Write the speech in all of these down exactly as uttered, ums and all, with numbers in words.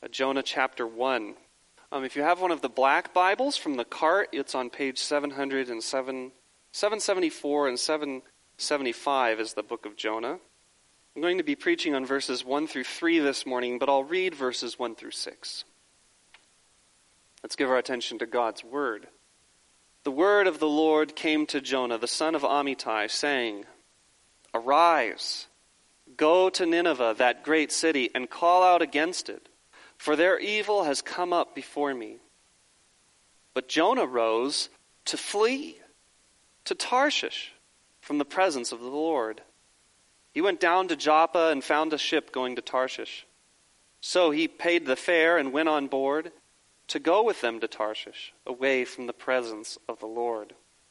uh, Jonah chapter one. Um, if you have one of the black Bibles from the cart, it's on page seven hundred seven, seven seventy-four and seven seventy-five is the book of Jonah. I'm going to be preaching on verses one through three this morning, but I'll read verses one through six. Let's give our attention to God's word. The word of the Lord came to Jonah, the son of Amittai, saying, "Arise, go to Nineveh, that great city, and call out against it, for their evil has come up before me." But Jonah rose to flee to Tarshish from the presence of the Lord. He went down to Joppa and found a ship going to Tarshish. So he paid the fare and went on board to go with them to Tarshish, away from the presence of the Lord.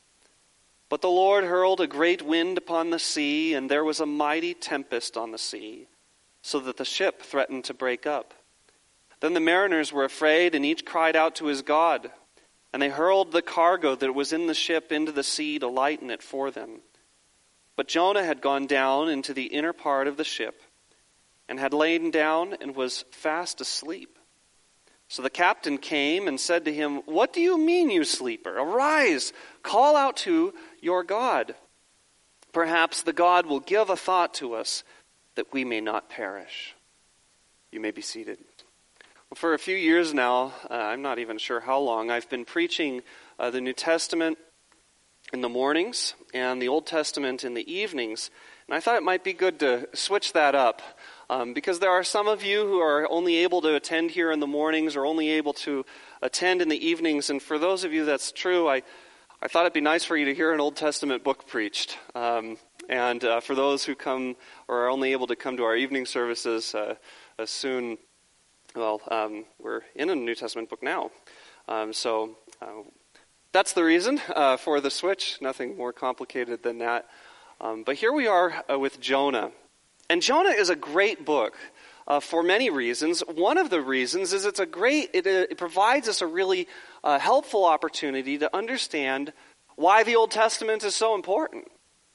But the Lord hurled a great wind upon the sea, and there was a mighty tempest on the sea, so that the ship threatened to break up. Then the mariners were afraid, and each cried out to his God. And they hurled the cargo that was in the ship into the sea to lighten it for them. But Jonah had gone down into the inner part of the ship, and had lain down and was fast asleep. So the captain came and said to him, "What do you mean, you sleeper? Arise, call out to your God. Perhaps the God will give a thought to us, that we may not perish." You may be seated. Well, for a few years now, uh, I'm not even sure how long, I've been preaching uh, the New Testament in the mornings and the Old Testament in the evenings. And I thought it might be good to switch that up um, because there are some of you who are only able to attend here in the mornings or only able to attend in the evenings. And for those of you that's true, I, I thought it'd be nice for you to hear an Old Testament book preached. Um, and uh, for those who come or are only able to come to our evening services uh, uh, soon, well, um, we're in a New Testament book now. Um, so uh, that's the reason uh, for the switch. Nothing more complicated than that. Um, but here we are uh, with Jonah. And Jonah is a great book uh, for many reasons. One of the reasons is it's a great, it, it provides us a really uh, helpful opportunity to understand why the Old Testament is so important.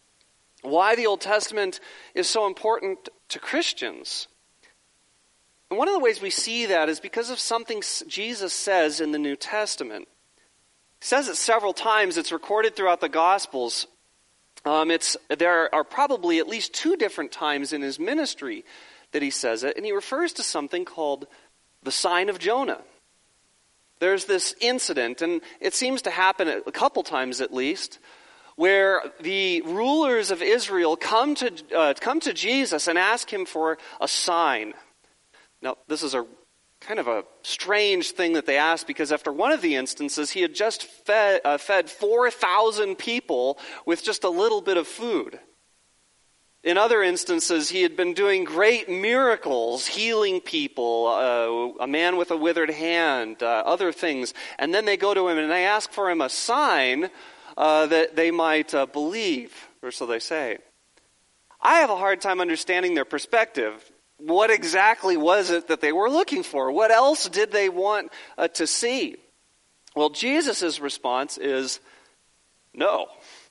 Why the Old Testament is so important to Christians. And one of the ways we see that is because of something Jesus says in the New Testament. He says it several times. It's recorded throughout the Gospels. Um, it's there are probably at least two different times in his ministry that he says it, and he refers to something called the sign of Jonah. There's this incident, and it seems to happen a couple times at least, where the rulers of Israel come to uh, come to Jesus and ask him for a sign. Now, this is a kind of a strange thing that they asked, because after one of the instances, he had just fed, uh, fed four thousand people with just a little bit of food. In other instances, he had been doing great miracles, healing people, uh, a man with a withered hand, uh, other things. And then they go to him and they ask for him a sign uh, that they might uh, believe, or so they say. I have a hard time understanding their perspective. What exactly was it that they were looking for? What else did they want uh, to see? Well, Jesus' response is no.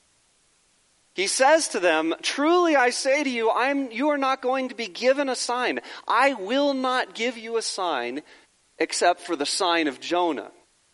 He says to them, "Truly I say to you, I'm, you are not going to be given a sign. I will not give you a sign except for the sign of Jonah."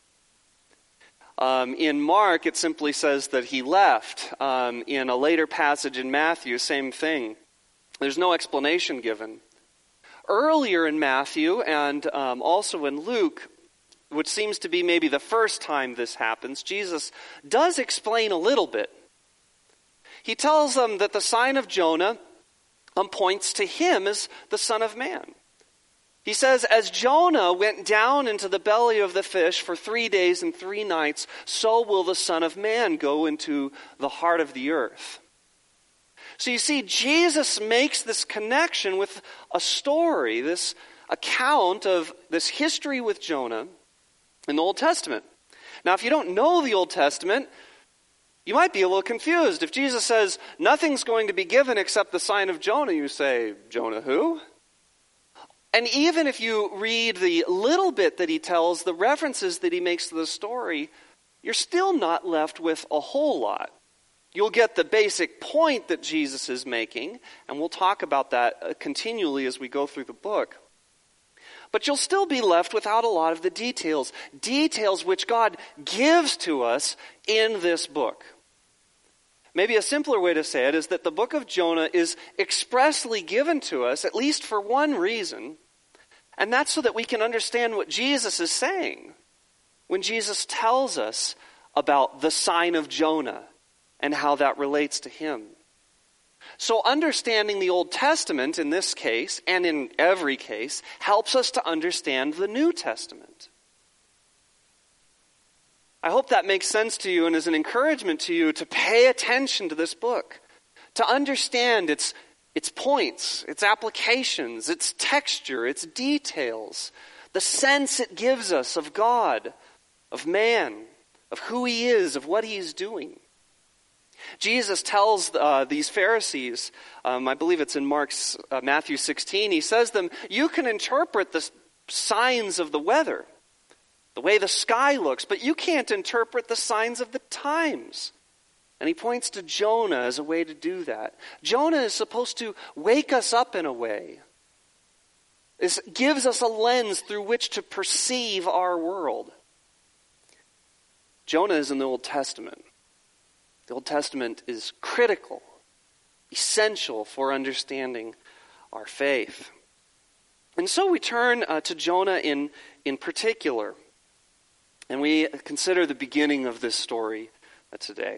Um, in Mark, it simply says that he left. Um, in a later passage in Matthew, same thing. There's no explanation given. Earlier in Matthew and um, also in Luke, which seems to be maybe the first time this happens, Jesus does explain a little bit. He tells them that the sign of Jonah um, points to him as the Son of Man. He says, as Jonah went down into the belly of the fish for three days and three nights, so will the Son of Man go into the heart of the earth. So you see, Jesus makes this connection with a story, this account of this history with Jonah in the Old Testament. Now, if you don't know the Old Testament, you might be a little confused. If Jesus says, nothing's going to be given except the sign of Jonah, you say, Jonah who? And even if you read the little bit that he tells, the references that he makes to the story, you're still not left with a whole lot. You'll get the basic point that Jesus is making, and we'll talk about that continually as we go through the book. But you'll still be left without a lot of the details, details which God gives to us in this book. Maybe a simpler way to say it is that the book of Jonah is expressly given to us, at least for one reason, and that's so that we can understand what Jesus is saying when Jesus tells us about the sign of Jonah and how that relates to him. So understanding the Old Testament in this case, and in every case, helps us to understand the New Testament. I hope that makes sense to you and is an encouragement to you to pay attention to this book, to understand its, its points, its applications, its texture, its details, the sense it gives us of God, of man, of who he is, of what he is doing. Jesus tells uh, these Pharisees, um, I believe it's in Mark's uh, Matthew sixteen, he says to them, you can interpret the signs of the weather, the way the sky looks, but you can't interpret the signs of the times. And he points to Jonah as a way to do that. Jonah is supposed to wake us up in a way. It gives us a lens through which to perceive our world. Jonah is in the Old Testament. The Old Testament is critical, essential for understanding our faith. And so we turn uh, to Jonah in, in particular, and we consider the beginning of this story uh, today.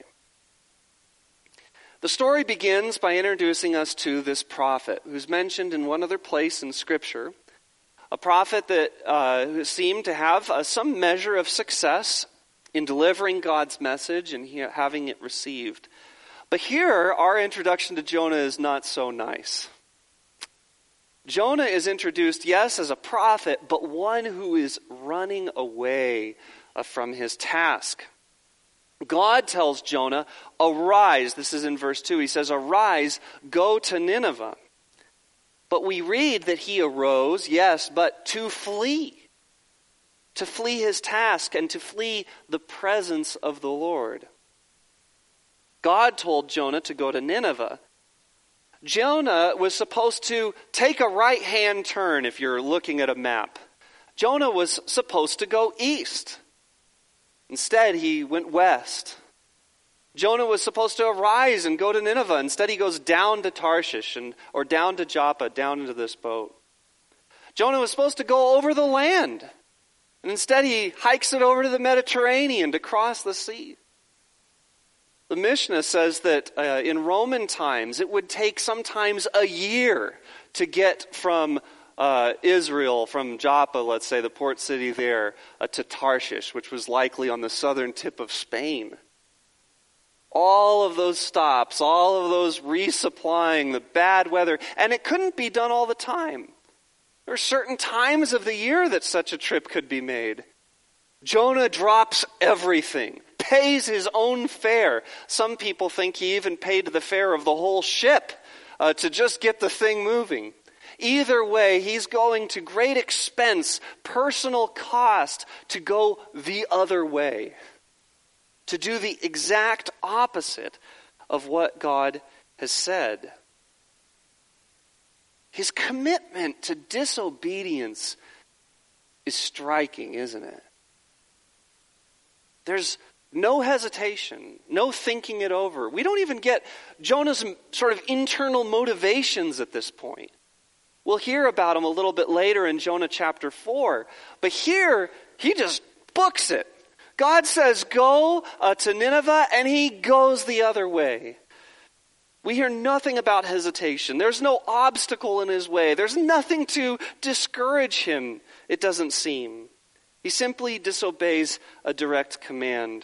The story begins by introducing us to this prophet who's mentioned in one other place in Scripture, a prophet that uh, seemed to have uh, some measure of success in delivering God's message and he, having it received. But here, our introduction to Jonah is not so nice. Jonah is introduced, yes, as a prophet, but one who is running away uh, from his task. God tells Jonah, arise. This is in verse two. He says, arise, go to Nineveh. But we read that he arose, yes, but to flee. To flee his task and to flee the presence of the Lord. God told Jonah to go to Nineveh. Jonah was supposed to take a right-hand turn if you're looking at a map. Jonah was supposed to go east. Instead, he went west. Jonah was supposed to arise and go to Nineveh. Instead, he goes down to Tarshish and or down to Joppa, down into this boat. Jonah was supposed to go over the land. And instead he hikes it over to the Mediterranean to cross the sea. The Mishnah says that uh, in Roman times it would take sometimes a year to get from uh, Israel, from Joppa, let's say, the port city there, uh, to Tarshish, which was likely on the southern tip of Spain. All of those stops, all of those resupplying, the bad weather, and it couldn't be done all the time. There are certain times of the year that such a trip could be made. Jonah drops everything, pays his own fare. Some people think he even paid the fare of the whole ship uh, to just get the thing moving. Either way, he's going to great expense, personal cost, to go the other way. To do the exact opposite of what God has said. His commitment to disobedience is striking, isn't it? There's no hesitation, no thinking it over. We don't even get Jonah's sort of internal motivations at this point. We'll hear about him a little bit later in Jonah chapter four. But here, he just books it. God says, go uh, to Nineveh, and he goes the other way. We hear nothing about hesitation. There's no obstacle in his way. There's nothing to discourage him, it doesn't seem. He simply disobeys a direct command.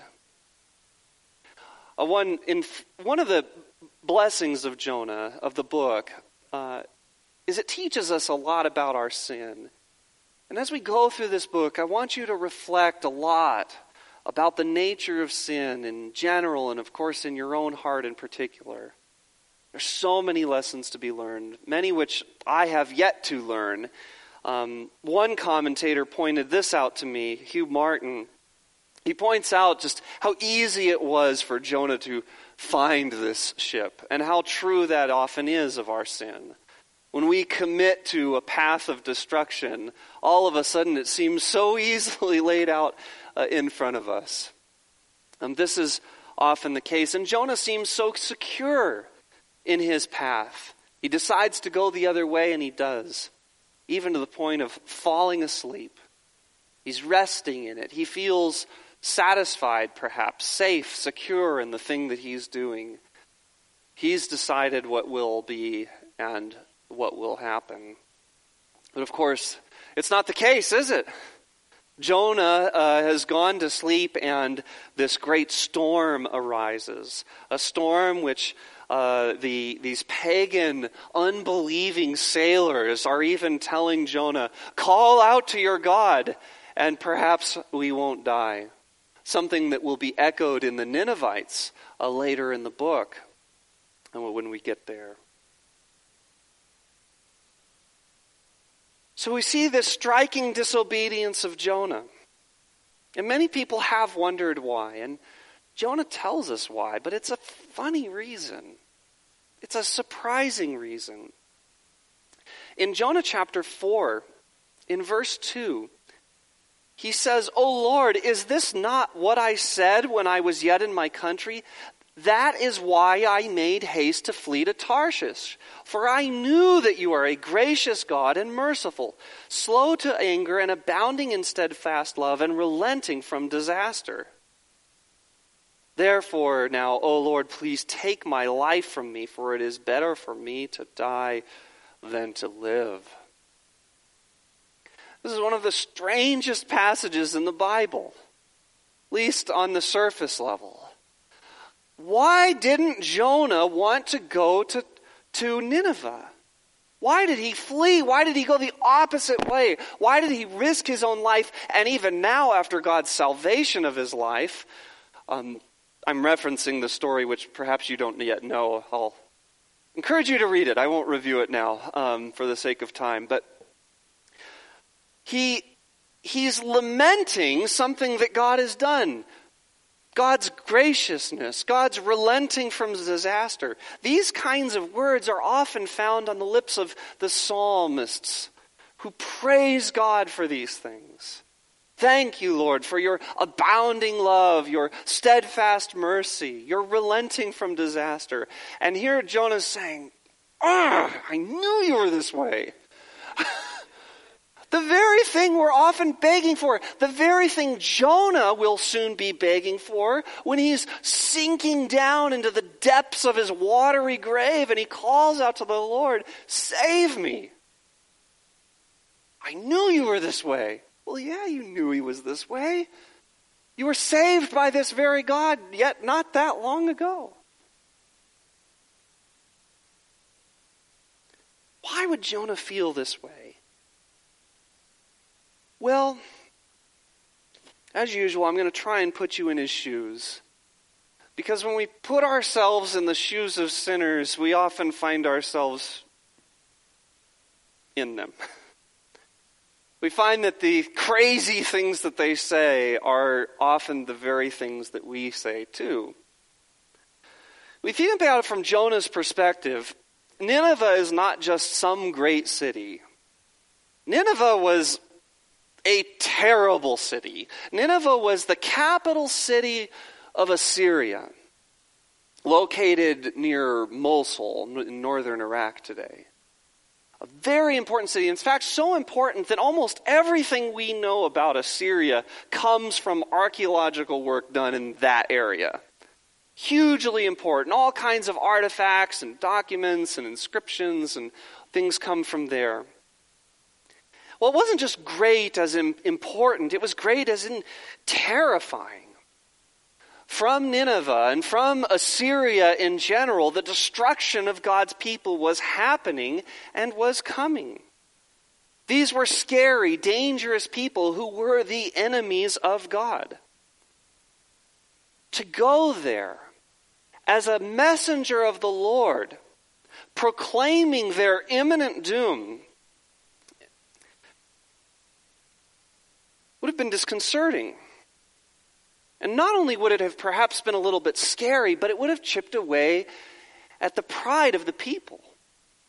Uh, one, in, one of the blessings of Jonah, of the book, uh, is it teaches us a lot about our sin. And as we go through this book, I want you to reflect a lot about the nature of sin in general and, of course, in your own heart in particular. There's so many lessons to be learned, many which I have yet to learn. Um, one commentator pointed this out to me, Hugh Martin. He points out just how easy it was for Jonah to find this ship and how true that often is of our sin. When we commit to a path of destruction, all of a sudden it seems so easily laid out uh, in front of us. And this is often the case. And Jonah seems so secure in his path. He decides to go the other way, and he does, even to the point of falling asleep. He's resting in it. He feels satisfied, perhaps, safe, secure in the thing that he's doing. He's decided what will be and what will happen. But of course, it's not the case, is it? Jonah uh, has gone to sleep, and this great storm arises. A storm which uh, the these pagan, unbelieving sailors are even telling Jonah, call out to your God, and perhaps we won't die. Something that will be echoed in the Ninevites uh, later in the book, and when we get there. So we see this striking disobedience of Jonah. And many people have wondered why. And Jonah tells us why, but it's a funny reason. It's a surprising reason. In Jonah chapter four, in verse two, he says, O Lord, is this not what I said when I was yet in my country? That is why I made haste to flee to Tarshish. For I knew that you are a gracious God and merciful, slow to anger and abounding in steadfast love and relenting from disaster. Therefore now, O Lord, please take my life from me, for it is better for me to die than to live. This is one of the strangest passages in the Bible, at least on the surface level. Why didn't Jonah want to go to, to Nineveh? Why did he flee? Why did he go the opposite way? Why did he risk his own life? And even now, after God's salvation of his life, um, I'm referencing the story which perhaps you don't yet know. I'll encourage you to read it. I won't review it now um, for the sake of time. But he he's lamenting something that God has done. God's graciousness, God's relenting from disaster. These kinds of words are often found on the lips of the psalmists who praise God for these things. Thank you, Lord, for your abounding love, your steadfast mercy, your relenting from disaster. And here Jonah's saying, "Ah, I knew you were this way." The very thing we're often begging for, the very thing Jonah will soon be begging for when he's sinking down into the depths of his watery grave and he calls out to the Lord, "Save me." I knew you were this way. Well, yeah, you knew he was this way. You were saved by this very God yet not that long ago. Why would Jonah feel this way? Well, as usual, I'm going to try and put you in his shoes. Because when we put ourselves in the shoes of sinners, we often find ourselves in them. We find that the crazy things that they say are often the very things that we say too. We think about it from Jonah's perspective. Nineveh is not just some great city. Nineveh was a terrible city. Nineveh was the capital city of Assyria, located near Mosul in northern Iraq today. A very important city. In fact, so important that almost everything we know about Assyria comes from archaeological work done in that area. Hugely important. All kinds of artifacts and documents and inscriptions and things come from there. Well, it wasn't just great as in important, it was great as in terrifying. From Nineveh and from Assyria in general, the destruction of God's people was happening and was coming. These were scary, dangerous people who were the enemies of God. To go there as a messenger of the Lord, proclaiming their imminent doom, would have been disconcerting. And not only would it have perhaps been a little bit scary, but it would have chipped away at the pride of the people.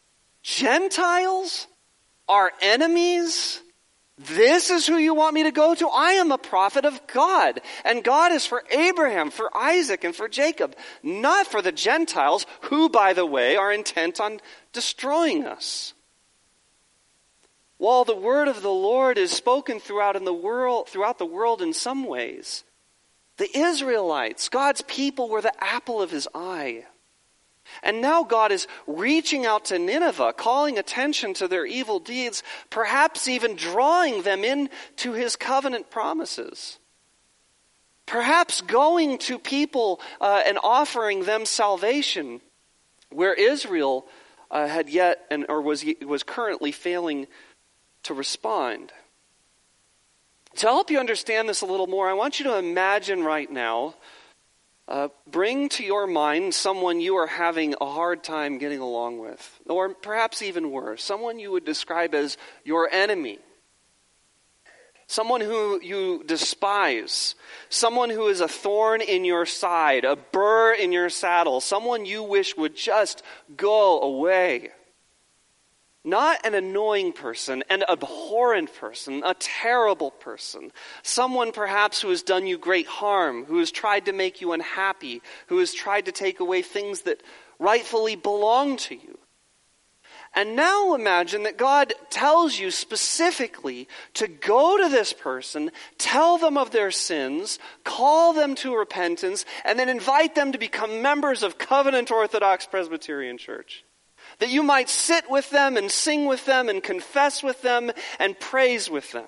Gentiles? Our enemies? This is who you want me to go to? I am a prophet of God. And God is for Abraham, for Isaac, and for Jacob, not for the Gentiles, who, by the way, are intent on destroying us. While the word of the Lord is spoken throughout in the world, throughout the world in some ways, the Israelites, God's people, were the apple of his eye. And now God is reaching out to Nineveh, calling attention to their evil deeds, perhaps even drawing them into his covenant promises. Perhaps going to people uh, and offering them salvation, where Israel uh, had yet and or was was currently failing to respond. To help you understand this a little more, I want you to imagine right now, uh, bring to your mind someone you are having a hard time getting along with, or perhaps even worse, someone you would describe as your enemy, someone who you despise, someone who is a thorn in your side, a burr in your saddle, someone you wish would just go away. Not an annoying person, an abhorrent person, a terrible person. Someone perhaps who has done you great harm, who has tried to make you unhappy, who has tried to take away things that rightfully belong to you. And now imagine that God tells you specifically to go to this person, tell them of their sins, call them to repentance, and then invite them to become members of Covenant Orthodox Presbyterian Church. That you might sit with them and sing with them and confess with them and praise with them.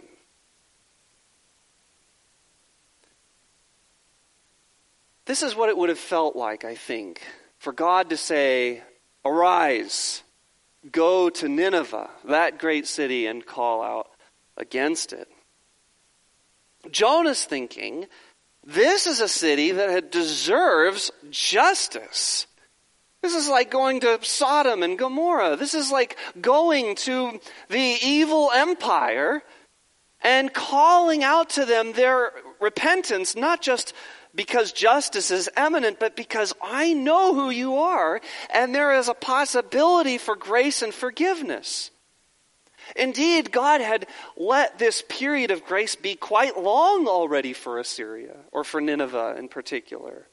This is what it would have felt like, I think, for God to say, "Arise, go to Nineveh, that great city, and call out against it." Jonah's thinking, this is a city that deserves justice. This is like going to Sodom and Gomorrah. This is like going to the evil empire and calling out to them their repentance, not just because justice is imminent, but because I know who you are, and there is a possibility for grace and forgiveness. Indeed, God had let this period of grace be quite long already for Assyria, or for Nineveh in particular.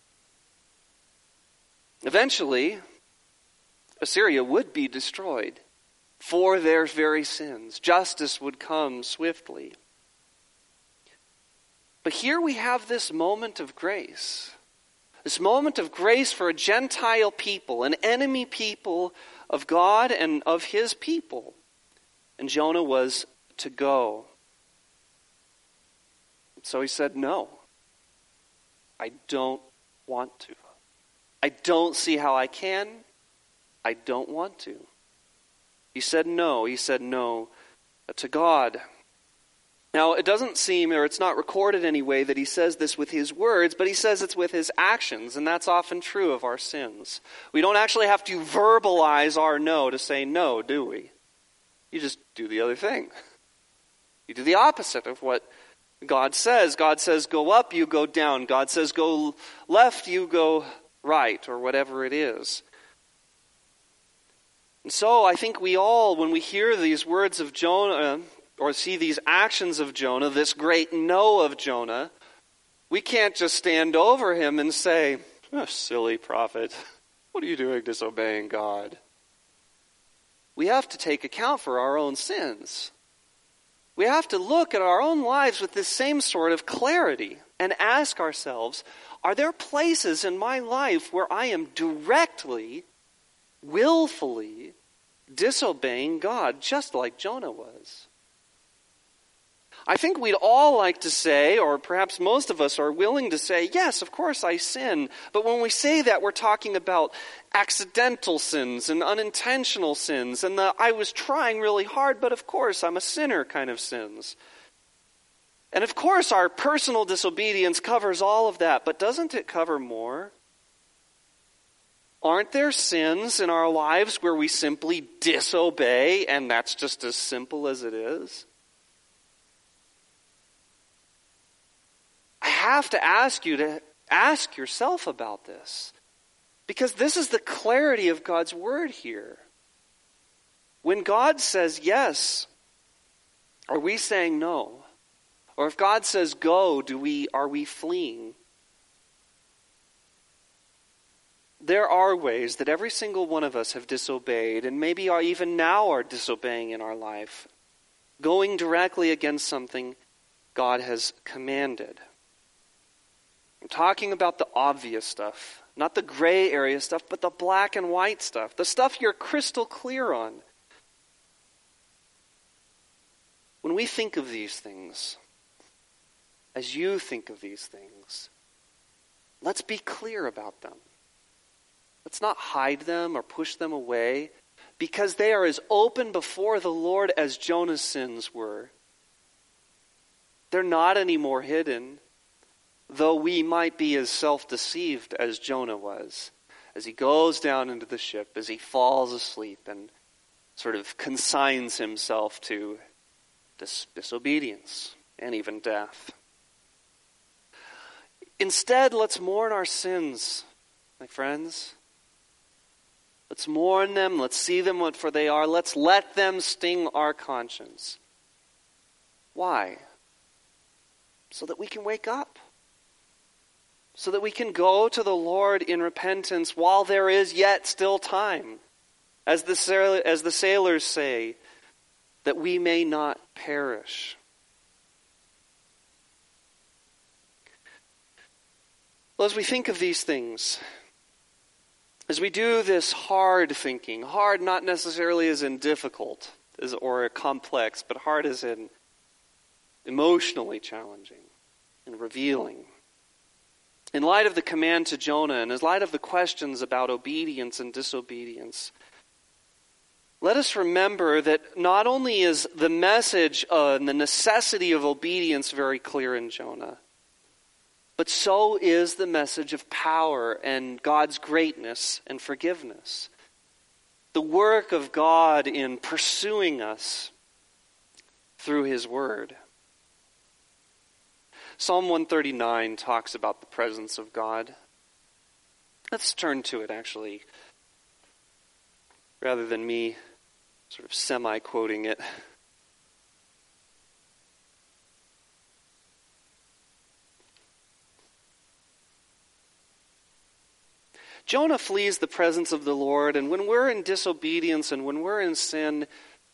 Eventually, Assyria would be destroyed for their very sins. Justice would come swiftly. But here we have this moment of grace. This moment of grace for a Gentile people, an enemy people of God and of his people. And Jonah was to go. So he said, "No, I don't want to. I don't see how I can. I don't want to." He said no. He said no to God. Now, it doesn't seem, or it's not recorded anyway, that he says this with his words, but he says it's with his actions, and that's often true of our sins. We don't actually have to verbalize our no to say no, do we? You just do the other thing. You do the opposite of what God says. God says go up, you go down. God says go left, you go right, or whatever it is. And so I think we all, when we hear these words of Jonah, or see these actions of Jonah, this great no of Jonah, we can't just stand over him and say, "Oh, silly prophet, what are you doing disobeying God?" We have to take account for our own sins. We have to look at our own lives with this same sort of clarity and ask ourselves, are there places in my life where I am directly, willfully disobeying God, just like Jonah was? I think we'd all like to say, or perhaps most of us are willing to say, yes, of course I sin. But when we say that, we're talking about accidental sins and unintentional sins and the I was trying really hard, but of course I'm a sinner kind of sins. And of course our personal disobedience covers all of that, but doesn't it cover more? Aren't there sins in our lives where we simply disobey, and that's just as simple as it is? I have to ask you to ask yourself about this, because this is the clarity of God's word here. When God says yes, are we saying no? Or if God says go, do we are we fleeing? There are ways that every single one of us have disobeyed, and maybe are even now are disobeying in our life, going directly against something God has commanded. I'm talking about the obvious stuff, not the gray area stuff, but the black and white stuff, the stuff you're crystal clear on. When we think of these things, as you think of these things, let's be clear about them. Let's not hide them or push them away, because they are as open before the Lord as Jonah's sins were. They're not any more hidden, though we might be as self-deceived as Jonah was, as he goes down into the ship, as he falls asleep and sort of consigns himself to dis- disobedience and even death. Instead, let's mourn our sins, my friends. Let's mourn them. Let's see them for they are. Let's let them sting our conscience. Why? So that we can wake up. So that we can go to the Lord in repentance while there is yet still time. As the, sail- as the sailors say, that we may not perish. Well, as we think of these things, as we do this hard thinking, hard not necessarily as in difficult as, or complex, but hard as in emotionally challenging and revealing. In light of the command to Jonah and in light of the questions about obedience and disobedience, let us remember that not only is the message uh, and the necessity of obedience very clear in Jonah, but so is the message of power and God's greatness and forgiveness. The work of God in pursuing us through His Word. Psalm one thirty-nine talks about the presence of God. Let's turn to it, actually, rather than me sort of semi-quoting it. Jonah flees the presence of the Lord, and when we're in disobedience and when we're in sin,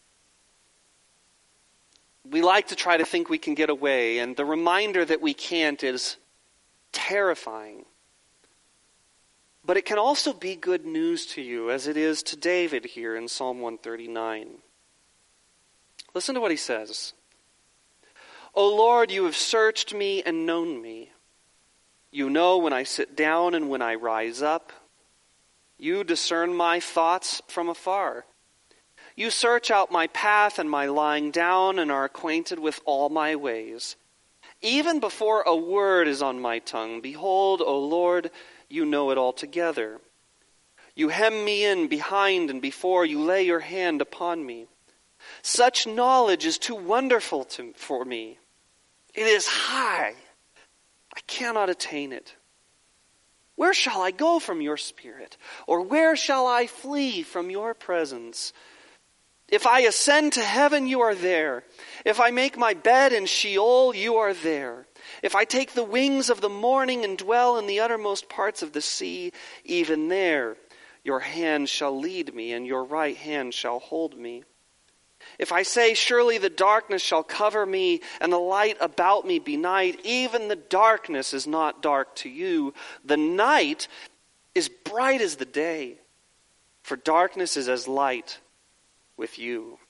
we like to try to think we can get away, and the reminder that we can't is terrifying. But it can also be good news to you, as it is to David here in Psalm one thirty-nine. Listen to what he says. O Lord, you have searched me and known me. You know when I sit down and when I rise up. You discern my thoughts from afar. You search out my path and my lying down and are acquainted with all my ways. Even before a word is on my tongue, behold, O Lord, you know it altogether. You hem me in behind and before, you lay your hand upon me. Such knowledge is too wonderful to, for me. It is high. I cannot attain it. Where shall I go from your spirit? Or where shall I flee from your presence? If I ascend to heaven, you are there. If I make my bed in Sheol, you are there. If I take the wings of the morning and dwell in the uttermost parts of the sea, even there your hand shall lead me, and your right hand shall hold me. If I say, surely the darkness shall cover me, and the light about me be night, even the darkness is not dark to you. The night is bright as the day, for darkness is as light with you.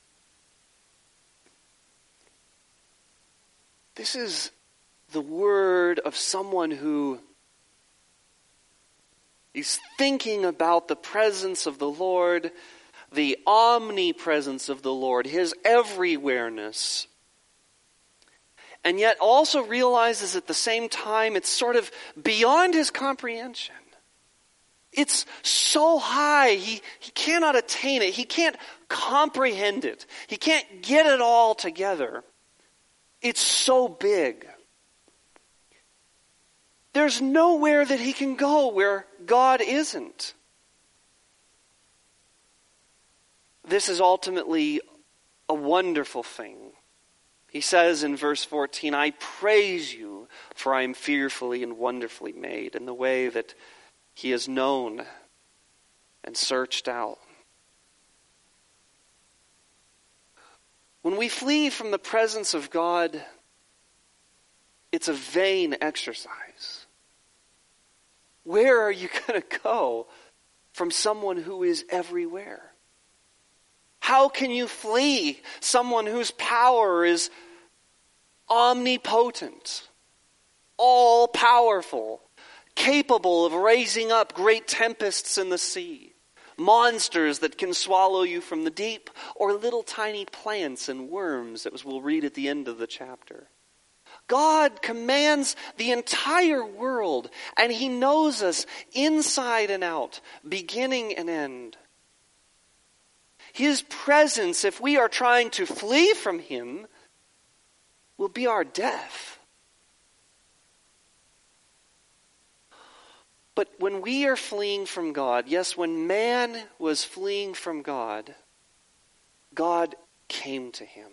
This is the word of someone who is thinking about the presence of the Lord, the omnipresence of the Lord, His everywhereness. And yet also realizes at the same time it's sort of beyond his comprehension. It's so high, he, he cannot attain it. He can't comprehend it. He can't get it all together. It's so big. There's nowhere that he can go where God isn't. this is ultimately a wonderful thing. He says in verse fourteen, I praise you, for I am fearfully and wonderfully made, in the way that he is known and searched out. When we flee from the presence of God, it's a vain exercise. Where are you going to go from someone who is everywhere? How can you flee someone whose power is omnipotent, all-powerful, capable of raising up great tempests in the sea, monsters that can swallow you from the deep, or little tiny plants and worms, as we'll read at the end of the chapter? God commands the entire world, and he knows us inside and out, beginning and end. His presence, if we are trying to flee from him, will be our death. But when we are fleeing from God, yes, when man was fleeing from God, God came to him.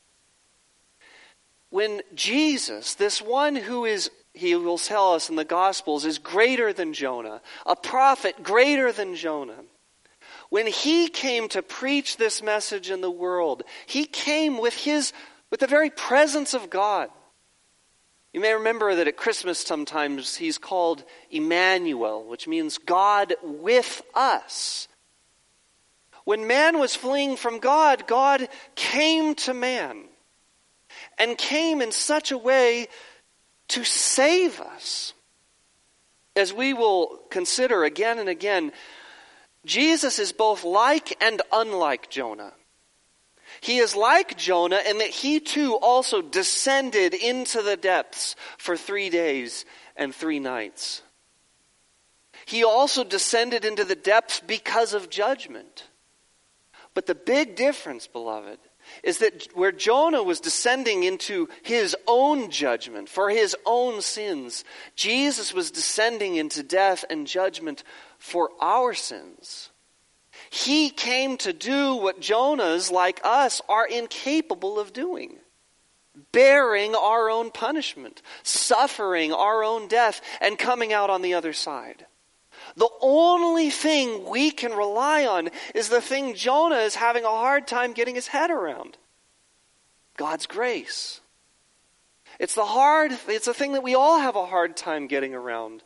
When Jesus, this one who is, he will tell us in the Gospels, is greater than Jonah, a prophet greater than Jonah, when he came to preach this message in the world, he came with his, with the very presence of God. You may remember that at Christmas sometimes he's called Emmanuel, which means God with us. When man was fleeing from God, God came to man. And came in such a way to save us. As we will consider again and again, Jesus is both like and unlike Jonah. He is like Jonah in that he too also descended into the depths for three days and three nights. He also descended into the depths because of judgment. But the big difference, beloved, is that where Jonah was descending into his own judgment for his own sins, Jesus was descending into death and judgment for our sins. He came to do what Jonahs like us are incapable of doing. Bearing our own punishment, suffering our own death, and coming out on the other side. The only thing we can rely on is the thing Jonah is having a hard time getting his head around. God's grace. It's the hard, it's the thing that we all have a hard time getting around.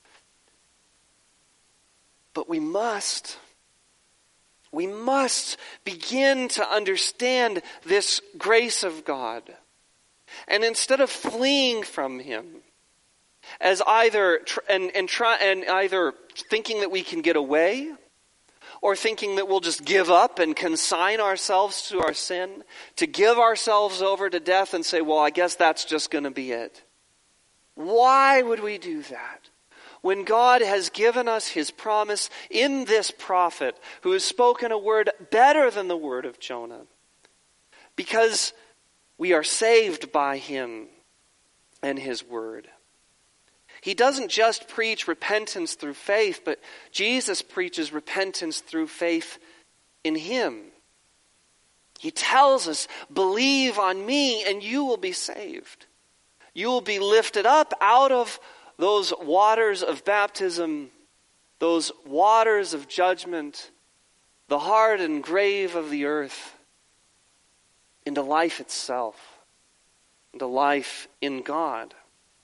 But we must, we must begin to understand this grace of God. And instead of fleeing from him, as either and and try and either thinking that we can get away, or thinking that we'll just give up and consign ourselves to our sin, to give ourselves over to death and say, well, I guess that's just going to be it. Why would we do that? When God has given us his promise in this prophet who has spoken a word better than the word of Jonah. Because we are saved by him and his word. He doesn't just preach repentance through faith, but Jesus preaches repentance through faith in him. He tells us, believe on me and you will be saved. You will be lifted up out of those waters of baptism, those waters of judgment, the hardened grave of the earth, into life itself, into life in God.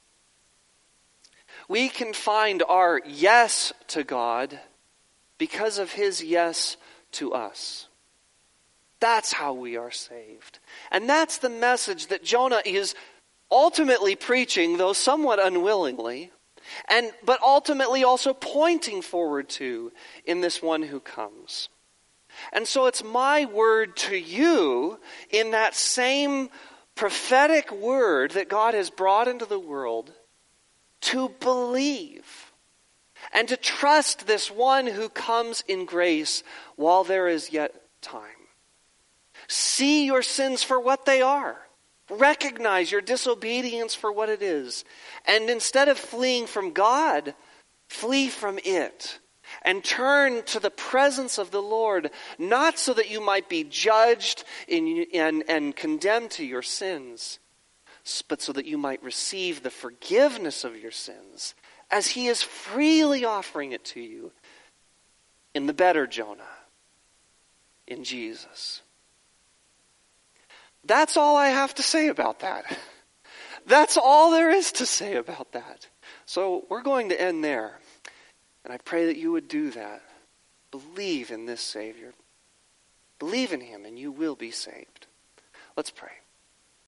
We can find our yes to God because of his yes to us. That's how we are saved. And that's the message that Jonah is ultimately preaching, though somewhat unwillingly, and but ultimately also pointing forward to in this one who comes. And so it's my word to you in that same prophetic word that God has brought into the world, to believe and to trust this one who comes in grace while there is yet time. See your sins for what they are. Recognize your disobedience for what it is. And instead of fleeing from God, flee from it. and turn to the presence of the Lord, not so that you might be judged in, and, and condemned to your sins, but so that you might receive the forgiveness of your sins, as he is freely offering it to you in the better Jonah, in Jesus. That's all I have to say about that. That's all there is to say about that. So we're going to end there. And I pray that you would do that. Believe in this Savior. Believe in him and you will be saved. Let's pray.